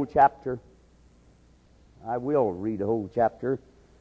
whole chapter. I will read a whole chapter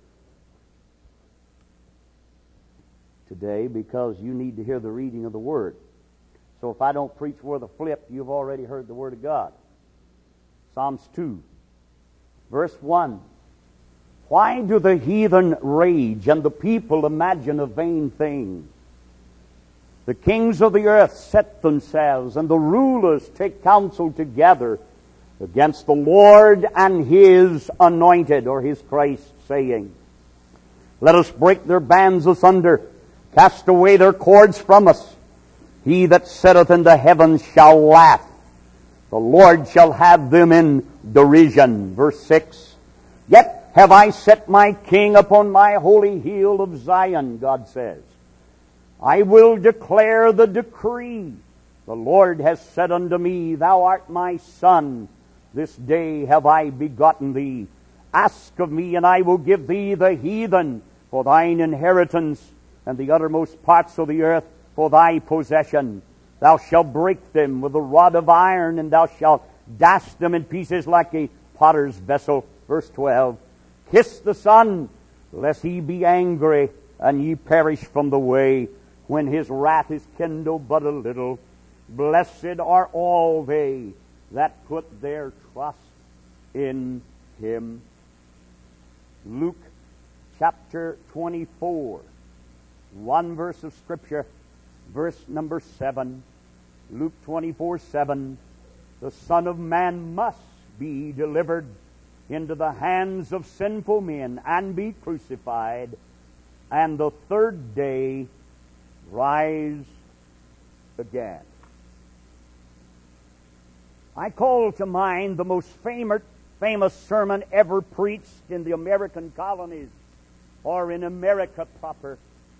today because you need to hear the reading of the Word. So if I don't preach worth a flip, you've already heard the Word of God. Psalms 2, verse 1. Why do the heathen rage and the people imagine a vain thing? The kings of the earth set themselves, and the rulers take counsel together against the Lord and His anointed, or His Christ, saying, let us break their bands asunder, cast away their cords from us. He that sitteth in the heavens shall laugh. The Lord shall have them in derision. Verse 6. Yet have I set my king upon my holy hill of Zion, God says. I will declare the decree. The Lord has said unto me, Thou art my son. This day have I begotten thee. Ask of me, and I will give thee the heathen for thine inheritance, and the uttermost parts of the earth for thy possession. Thou shalt break them with a rod of iron, and thou shalt dash them in pieces like a potter's vessel. Verse 12. Kiss the Son, lest he be angry, and ye perish from the way, when his wrath is kindled but a little. Blessed are all they that put their trust in Him. Luke chapter 24, one verse of Scripture, verse number 7. Luke 24:7. The Son of Man must be delivered into the hands of sinful men and be crucified, and the third day rise again. I call to mind the most famous sermon ever preached in the American colonies, or in America proper.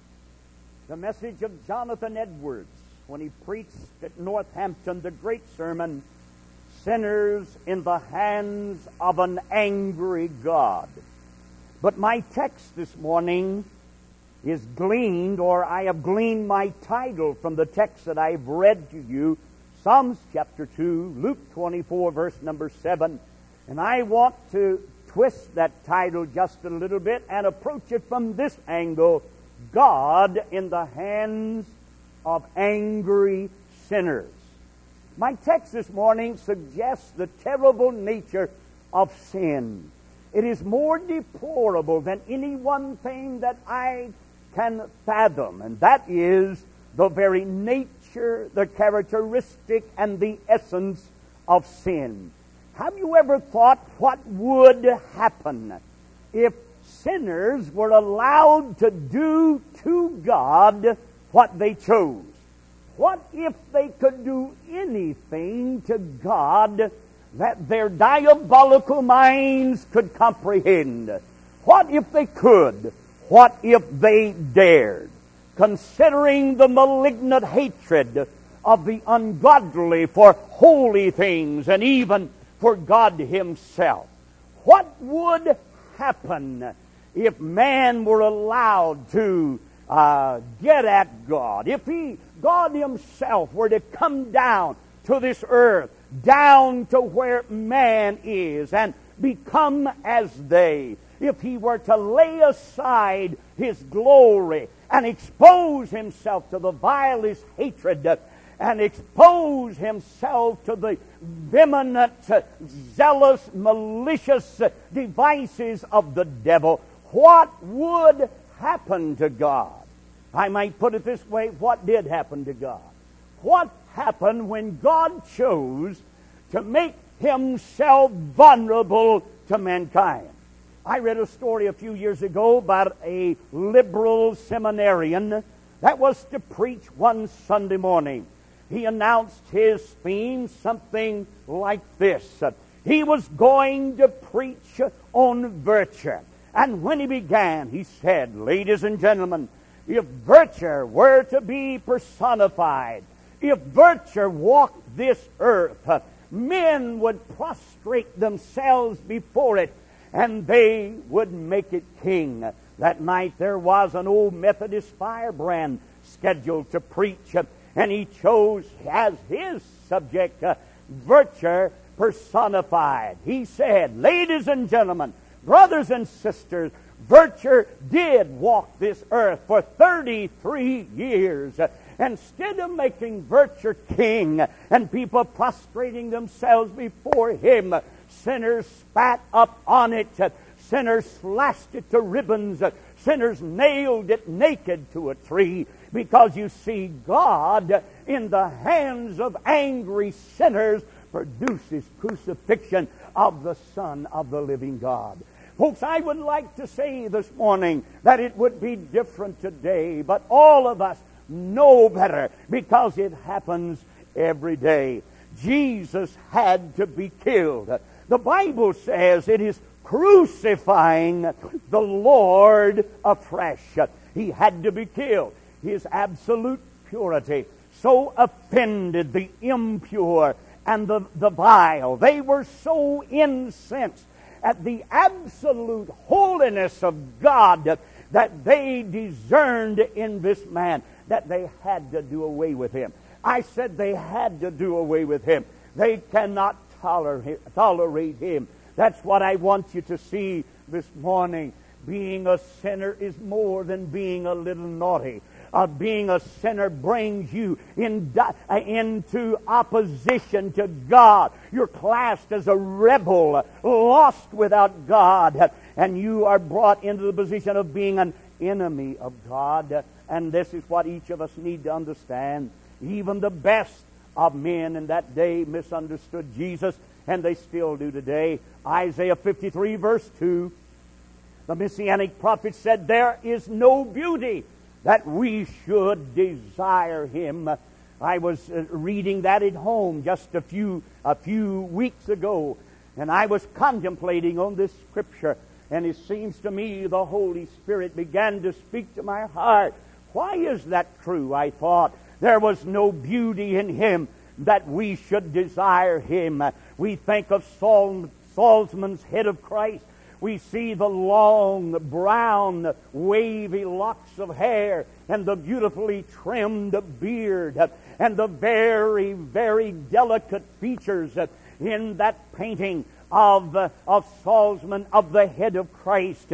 The message of Jonathan Edwards when he preached at Northampton the great sermon, Sinners in the Hands of an Angry God. But my text this morning is gleaned, or I have gleaned my title from the text that I've read to you, Psalms chapter 2, Luke 24, verse number 7. And I want to twist that title just a little bit and approach it from this angle: God in the hands of angry sinners. My text this morning suggests the terrible nature of sin. It is more deplorable than any one thing that I can fathom, and that is the very nature, the characteristic, and the essence of sin. Have you ever thought what would happen if sinners were allowed to do to God what they chose? What if they could do anything to God that their diabolical minds could comprehend? What if they could? What if they dared? Considering the malignant hatred of the ungodly for holy things and even for God Himself. What would happen if man were allowed to get at God? If God Himself were to come down to this earth, down to where man is, and become as they. If He were to lay aside His glory and expose Himself to the vilest hatred and expose Himself to the vehement, zealous, malicious devices of the devil, what would happen to God? I might put it this way: what did happen to God? What happened when God chose to make Himself vulnerable to mankind? I read a story a few years ago about a liberal seminarian that was to preach one Sunday morning. He announced his theme something like this. He was going to preach on virtue. And when he began, he said, ladies and gentlemen, if virtue were to be personified, if virtue walked this earth, men would prostrate themselves before it, and they would make it king. That night there was an old Methodist firebrand scheduled to preach, and he chose as his subject virtue personified. He said, ladies and gentlemen, brothers and sisters, virtue did walk this earth for 33 years. Instead of making virtue king and people prostrating themselves before him, sinners spat up on it. Sinners slashed it to ribbons. Sinners nailed it naked to a tree. Because you see, God in the hands of angry sinners produces crucifixion of the Son of the living God. Folks, I would like to say this morning that it would be different today, but all of us know better because it happens every day. Jesus had to be killed. The Bible says it is crucifying the Lord afresh. He had to be killed. His absolute purity so offended the impure and the vile. They were so incensed at the absolute holiness of God that they discerned in this man that they had to do away with him. I said they had to do away with him. They cannot tolerate him. That's what I want you to see this morning. Being a sinner is more than being a little naughty. Being a sinner brings you into opposition to God. You're classed as a rebel, lost without God, and you are brought into the position of being an enemy of God. And this is what each of us need to understand. Even the best of men in that day misunderstood Jesus, and they still do today. Isaiah 53 verse 2, the Messianic prophet said, there is no beauty that we should desire him. I was reading that at home just a few weeks ago, and I was contemplating on this scripture, and it seems to me the Holy Spirit began to speak to my heart. Why is that true? I thought there was no beauty in him that we should desire him. We think of Salzman's head of Christ. We see the long, brown, wavy locks of hair and the beautifully trimmed beard and the very, very delicate features in that painting of Salzman of the head of Christ.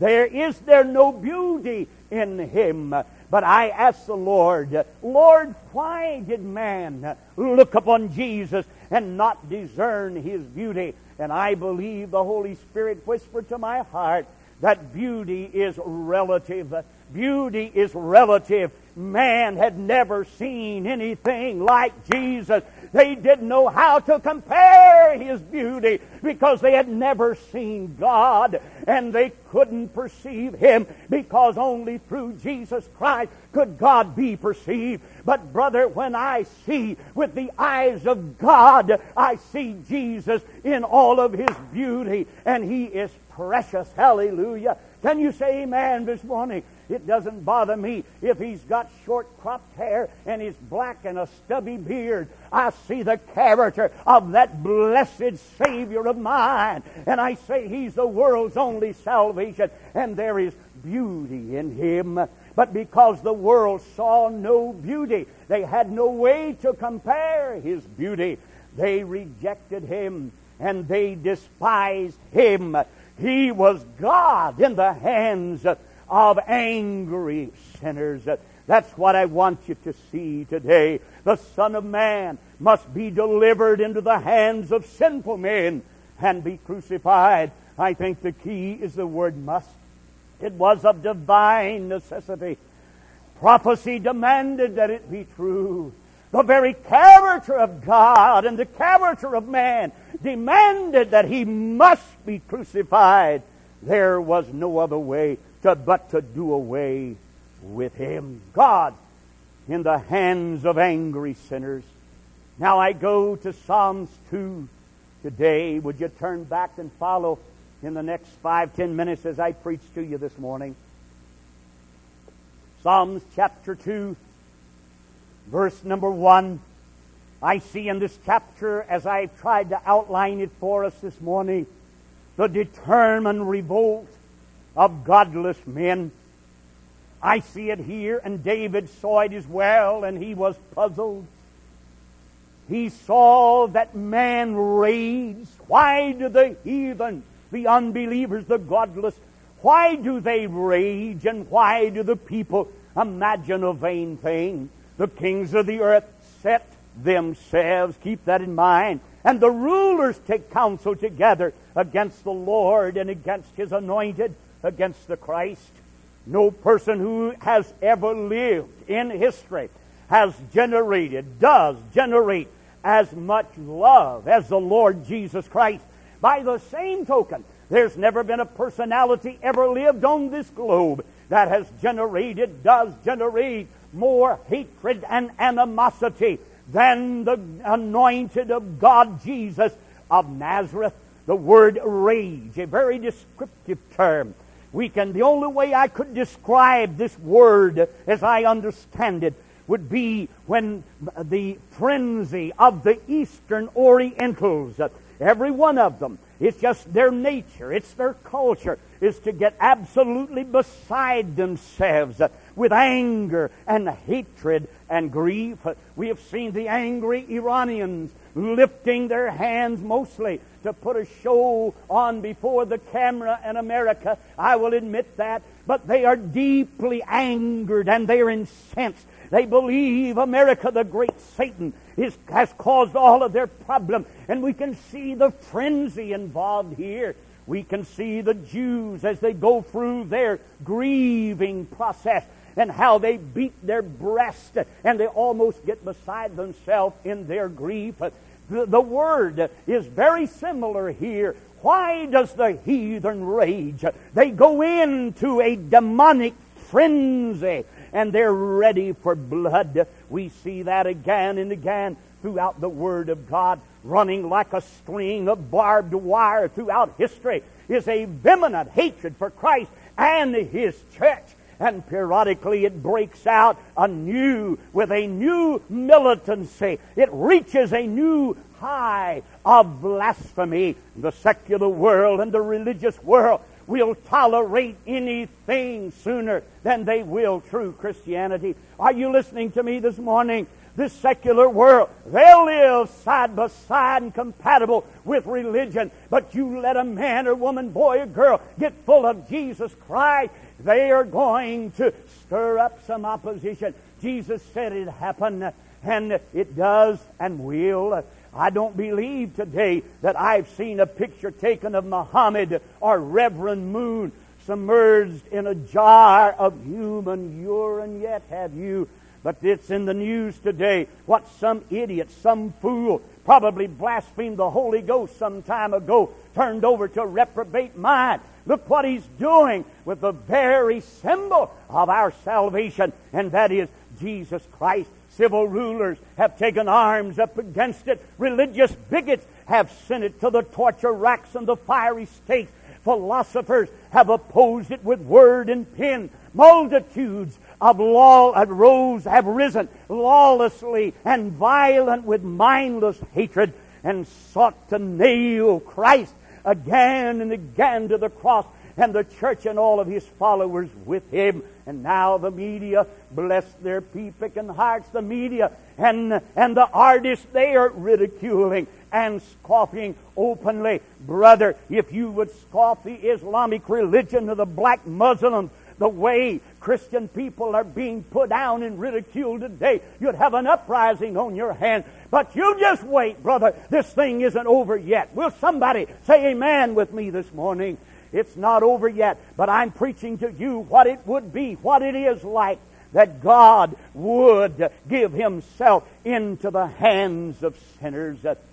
Is there no beauty in him? But I asked the Lord, Lord, why did man look upon Jesus and not discern his beauty? And I believe the Holy Spirit whispered to my heart that beauty is relative. Beauty is relative. Man had never seen anything like Jesus. They didn't know how to compare his beauty because they had never seen God, and they couldn't perceive him because only through Jesus Christ could God be perceived. But brother, when I see with the eyes of God, I see Jesus in all of his beauty, and he is precious. Hallelujah. Can you say amen this morning? It doesn't bother me if he's got short cropped hair and he's black and a stubby beard. I see the character of that blessed Savior of mine, and I say he's the world's only salvation, and there is beauty in him. But because the world saw no beauty, they had no way to compare his beauty. They rejected him and they despised him. He was God in the hands of angry sinners. That's what I want you to see today. The Son of Man must be delivered into the hands of sinful men and be crucified. I think the key is the word must. It was of divine necessity. Prophecy demanded that it be true. The very character of God and the character of man demanded that he must be crucified. There was no other way but to do away with him. God in the hands of angry sinners. Now I go to Psalms 2 today. Would you turn back and follow in the next 5-10 minutes as I preach to you this morning? Psalms chapter 2, verse number 1. I see in this chapter, as I've tried to outline it for us this morning, the determined revolt of godless men. I see it here, and David saw it as well, and he was puzzled. he saw that man raged. Why do the heathen, the unbelievers, the godless, why do they rage, and why do the people imagine a vain thing? The kings of the earth set themselves, keep that in mind, and the rulers take counsel together against the Lord and against His anointed, against the Christ. No person who has ever lived in history does generate as much love as the Lord Jesus Christ. By the same token, there's never been a personality ever lived on this globe that does generate more hatred and animosity than the anointed of God, Jesus of Nazareth. The word rage, a very descriptive term. The only way I could describe this word as I understand it would be when the frenzy of the Eastern Orientals, every one of them, it's just their nature, it's their culture, is to get absolutely beside themselves with anger and hatred and grief. We have seen the angry Iranians lifting their hands mostly to put a show on before the camera in America. I will admit that. But they are deeply angered and they are incensed. They believe America, the great Satan, has caused all of their problem. And we can see the frenzy involved here. We can see the Jews as they go through their grieving process and how they beat their breast and they almost get beside themselves in their grief. The word is very similar here. Why does the heathen rage? They go into a demonic frenzy and they're ready for blood. We see that again and again throughout the Word of God. Running like a string of barbed wire throughout history is a vehement hatred for Christ and His church. And periodically it breaks out anew with a new militancy. It reaches a new high of blasphemy. The secular world and the religious world will tolerate anything sooner than they will true Christianity. Are you listening to me this morning? This secular world, they'll live side by side and compatible with religion. But you let a man or woman, boy or girl, get full of Jesus Christ, they are going to stir up some opposition. Jesus said it happened, and it does and will. I don't believe today that I've seen a picture taken of Muhammad or Reverend Moon submerged in a jar of human urine, yet have you. But it's in the news today what some idiot, some fool, probably blasphemed the Holy Ghost some time ago, turned over to a reprobate mind. Look what he's doing with the very symbol of our salvation, and that is Jesus Christ. Civil rulers have taken arms up against it. Religious bigots have sent it to the torture racks and the fiery stakes. Philosophers have opposed it with word and pen. Multitudes of have risen lawlessly and violent with mindless hatred and sought to nail Christ again and again to the cross, and the church and all of His followers with Him. And now the media, bless their pea-picking hearts, the media and the artists, they are ridiculing and scoffing openly. Brother, if you would scoff the Islamic religion or the black Muslims, the way Christian people are being put down and ridiculed today, you'd have an uprising on your hands. But you just wait, brother. This thing isn't over yet. Will somebody say amen with me this morning? It's not over yet, but I'm preaching to you what it would be, what it is like that God would give Himself into the hands of sinners.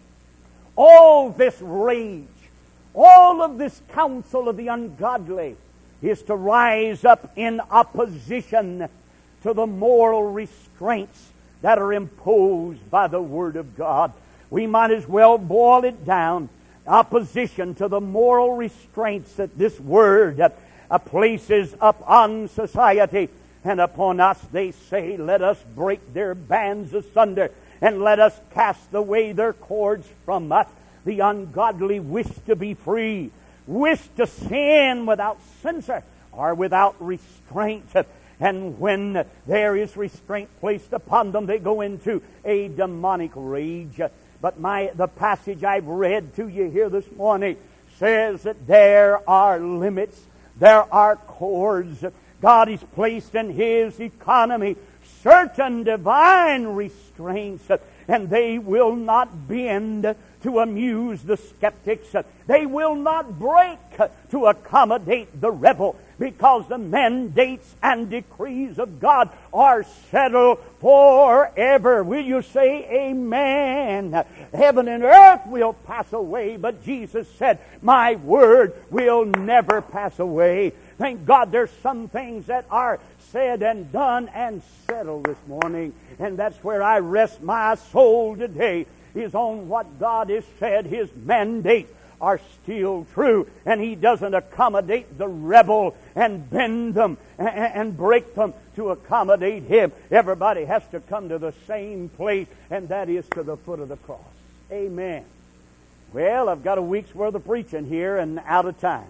All this rage, all of this counsel of the ungodly is to rise up in opposition to the moral restraints that are imposed by the Word of God. We might as well boil it down. Opposition to the moral restraints that this Word places upon society and upon us. They say, let us break their bands asunder and let us cast away their cords from us. The ungodly wish to be free, wish to sin without censor or without restraint. And when there is restraint placed upon them, they go into a demonic rage. But the passage I've read to you here this morning says that there are limits, there are cords. God has placed in His economy certain divine restraints, and they will not bend to amuse the skeptics. They will not break to accommodate the rebel, because the mandates and decrees of God are settled forever. Will you say amen? Heaven and earth will pass away, but Jesus said, my word will never pass away. Thank God there's some things that are said and done and settled this morning. And that's where I rest my soul today, is on what God has said. His mandates are still true, and He doesn't accommodate the rebel and bend them and break them to accommodate Him. Everybody has to come to the same place, and that is to the foot of the cross. Amen. Well, I've got a week's worth of preaching here and out of time.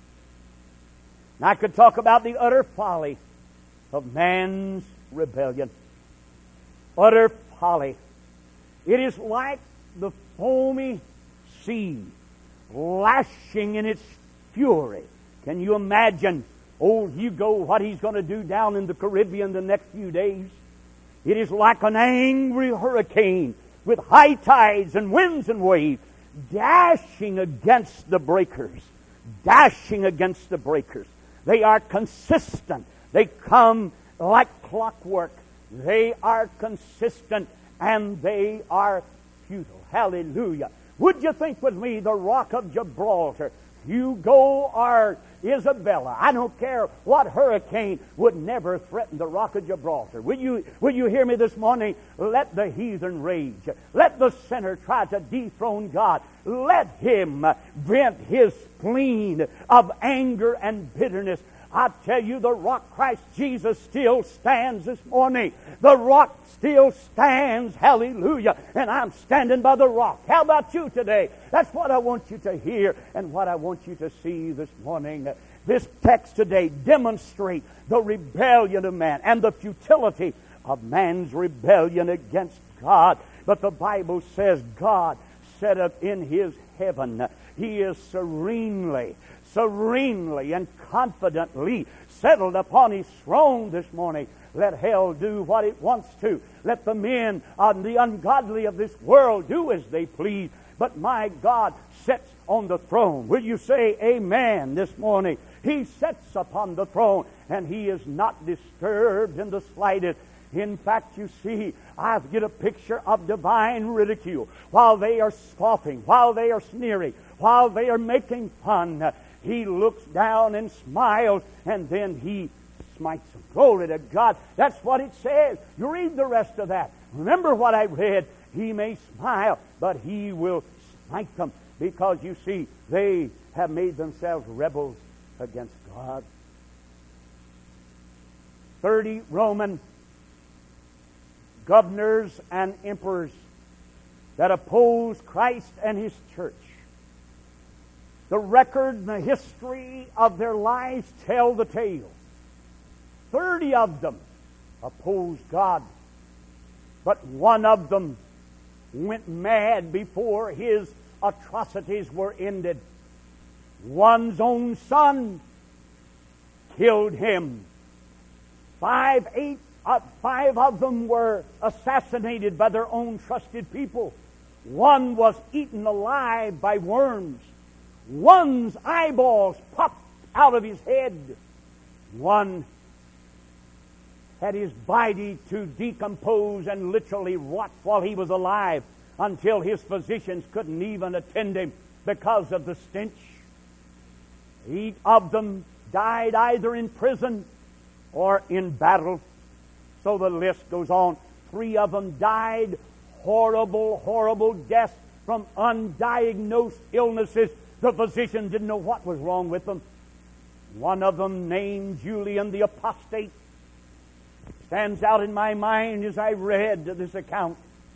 And I could talk about the utter folly of man's rebellion. Utter folly. It is like the foamy sea lashing in its fury. Can you imagine old Hugo, what he's going to do down in the Caribbean the next few days? It is like an angry hurricane with high tides and winds and waves dashing against the breakers. Dashing against the breakers. They are consistent. They come like clockwork. They are consistent and they are futile. Hallelujah. Would you think with me the Rock of Gibraltar, Hugo or Isabella, I don't care what hurricane, would never threaten the Rock of Gibraltar. Will you hear me this morning? Let the heathen rage. Let the sinner try to dethrone God. Let him vent his spleen of anger and bitterness. I tell you, the rock Christ Jesus still stands this morning. The rock still stands. Hallelujah. And I'm standing by the rock. How about you today? That's what I want you to hear and what I want you to see this morning. This text today demonstrates the rebellion of man and the futility of man's rebellion against God. But the Bible says God set up in His heaven. He is serenely and confidently settled upon His throne this morning. Let hell do what it wants to. Let the men and the ungodly of this world do as they please. But my God sits on the throne. Will you say amen this morning? He sits upon the throne, and He is not disturbed in the slightest. In fact, you see, I get a picture of divine ridicule. While they are scoffing, while they are sneering, while they are making fun, He looks down and smiles, and then He smites them. Glory to God. That's what it says. You read the rest of that. Remember what I read. He may smile, but He will smite them, because you see, they have made themselves rebels against God. 30 Roman governors and emperors that opposed Christ and His church. The record and the history of their lives tell the tale. 30 of them opposed God, but one of them went mad before his atrocities were ended. One's own son killed him. Five of them were assassinated by their own trusted people. One was eaten alive by worms. One's eyeballs popped out of his head. One had his body to decompose and literally rot while he was alive, until his physicians couldn't even attend him because of the stench. 8 of them died either in prison or in battle. So the list goes on. 3 of them died horrible deaths from undiagnosed illnesses. The physician didn't know what was wrong with them. One of them, named Julian the Apostate, stands out in my mind as I read this account.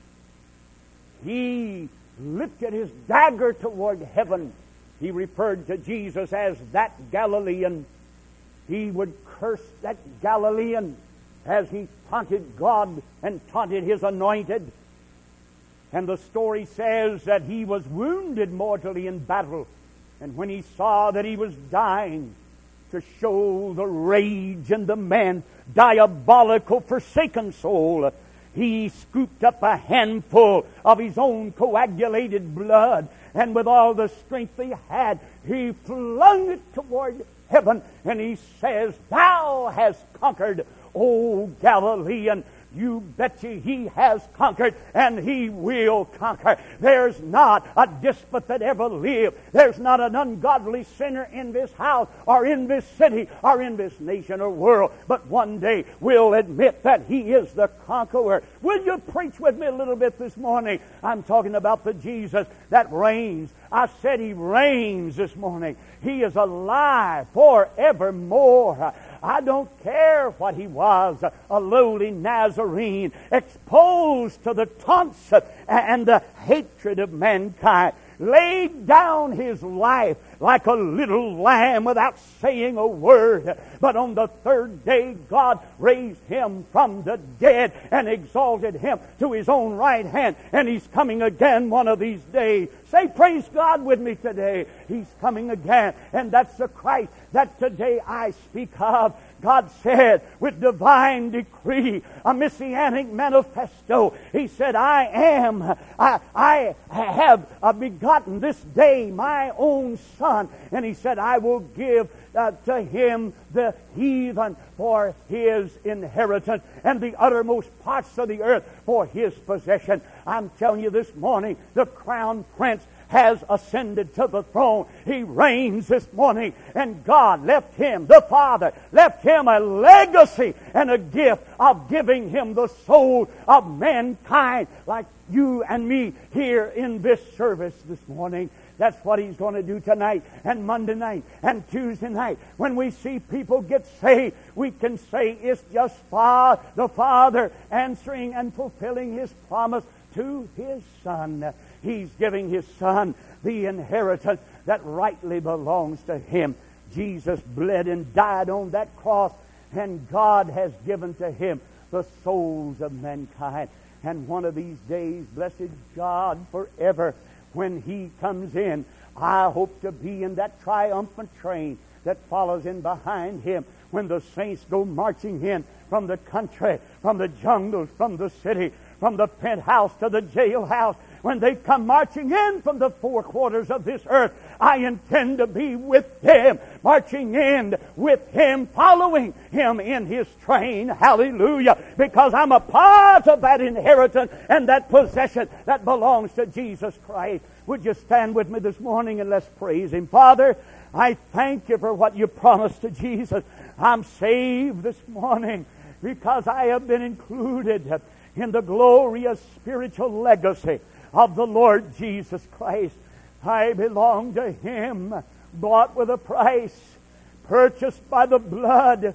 He lifted his dagger toward heaven. He referred to Jesus as that Galilean. he would curse that Galilean as he taunted God and taunted his anointed. And the story says that he was wounded mortally in battle. And when he saw that he was dying, to show the rage in the man's diabolical, forsaken soul, he scooped up a handful of his own coagulated blood, and with all the strength he had, he flung it toward heaven, and he says, "Thou hast conquered, O Galilean." You betcha he has conquered, and he will conquer. There's not a despot that ever lived. There's not an ungodly sinner in this house, or in this city, or in this nation or world, but one day will admit that he is the conqueror. Will you preach with me a little bit this morning? I'm talking about the Jesus that reigns. I said he reigns this morning. He is alive forevermore. I don't care what he was, a lowly Nazarene, exposed to the taunts and the hatred of mankind, laid down his life like a little lamb without saying a word. But on the third day, God raised him from the dead and exalted him to his own right hand. And he's coming again one of these days. Say, praise God with me today. He's coming again. And that's the Christ that today I speak of. God said with divine decree, a messianic manifesto, He said, I have begotten this day my own Son. And He said, I will give to him the heathen for his inheritance, and the uttermost parts of the earth for his possession. I'm telling you this morning, the crown prince has ascended to the throne. He reigns this morning, and God left him, the Father, left him a legacy and a gift of giving him the soul of mankind like you and me here in this service this morning. That's what He's going to do tonight and Monday night and Tuesday night. When we see people get saved, we can say it's just the Father answering and fulfilling His promise to His Son. He's giving His Son the inheritance that rightly belongs to Him. Jesus bled and died on that cross, and God has given to Him the souls of mankind. And one of these days, blessed God forever, when He comes in, I hope to be in that triumphant train that follows in behind Him when the saints go marching in from the country, from the jungles, from the city, from the penthouse to the jailhouse. When they come marching in from the four quarters of this earth, I intend to be with them, marching in with Him, following Him in His train. Hallelujah. Because I'm a part of that inheritance and that possession that belongs to Jesus Christ. Would you stand with me this morning and let's praise Him. Father, I thank You for what You promised to Jesus. I'm saved this morning because I have been included in the glorious spiritual legacy of the Lord Jesus Christ. I belong to Him, bought with a price, purchased by the blood,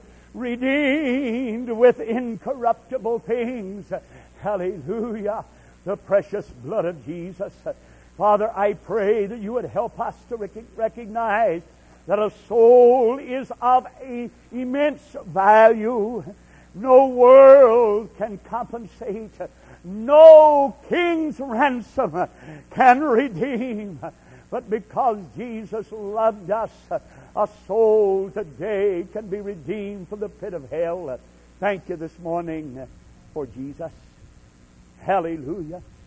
redeemed with incorruptible things. Hallelujah. The precious blood of Jesus. Father, I pray that You would help us to recognize that a soul is of immense value. No world can compensate. No king's ransom can redeem. But because Jesus loved us, a soul today can be redeemed from the pit of hell. Thank You this morning for Jesus. Hallelujah.